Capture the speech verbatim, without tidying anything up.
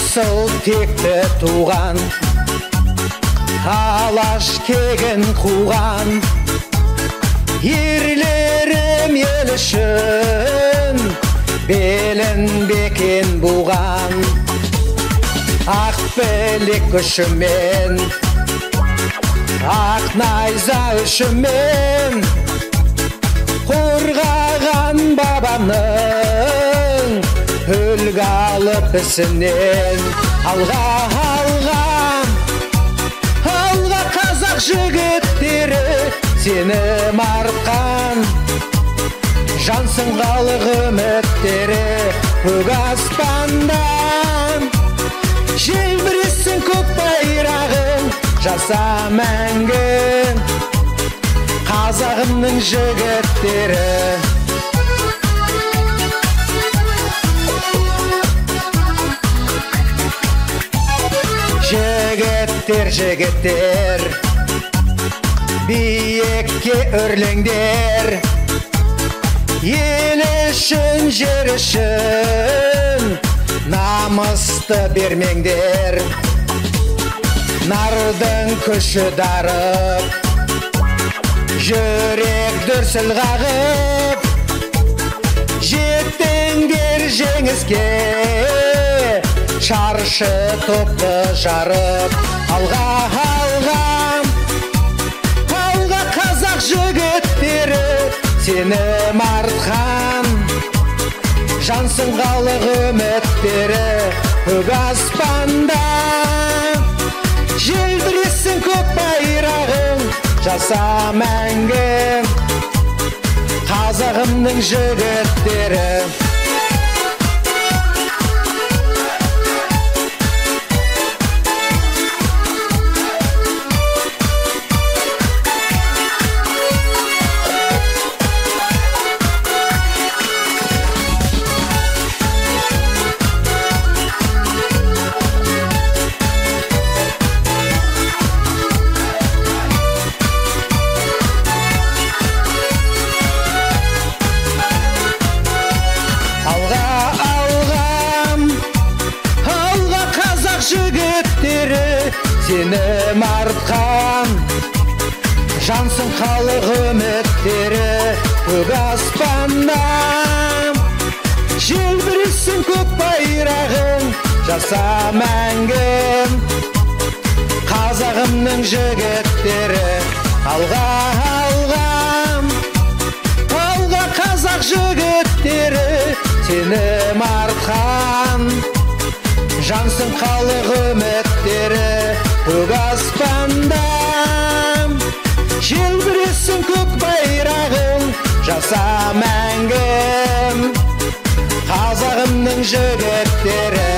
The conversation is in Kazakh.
асыл текті туған, алаш кегін қуған, ерлерім ел үшін белін бекен буған. Ақ білек күшімен, ақ найза үшімен қорғаған бабаның үлгі алып ісінен. Алға, алға, алға қазақ жігіттері, сенім артқан жансың халық үміттері. Көк аспандан желбіресін көк байрағың, жаса мәңгі қазағымның жігіттері. Жігіттер, жігіттер, биікке өрлеңдер, ел үшін, жер үшін намысты бермеңдер. Нардың күші дарып, жүрек дүрсіл қағып, жеттіңдер жеңіске, шаршы топты жарып. Алға, алға, алға қазақ жігіттері, сенім артқан жансың халық үміттері. Көк аспанда желбіресін көк байрағың, жаса мәңгі қазағымның жігіттері. Сенім артқан жансың халық үміттері. Көк аспаннан желбіресін көк байрағың, жаса мәңгі қазағымның жігіттері. Алға, алға, алға қазақ жігіттері, сенім артқан жансың халық үміттері. Көк аспанда желбіресін көк байрағың, жаса мәңгі қазағымның жігіттері.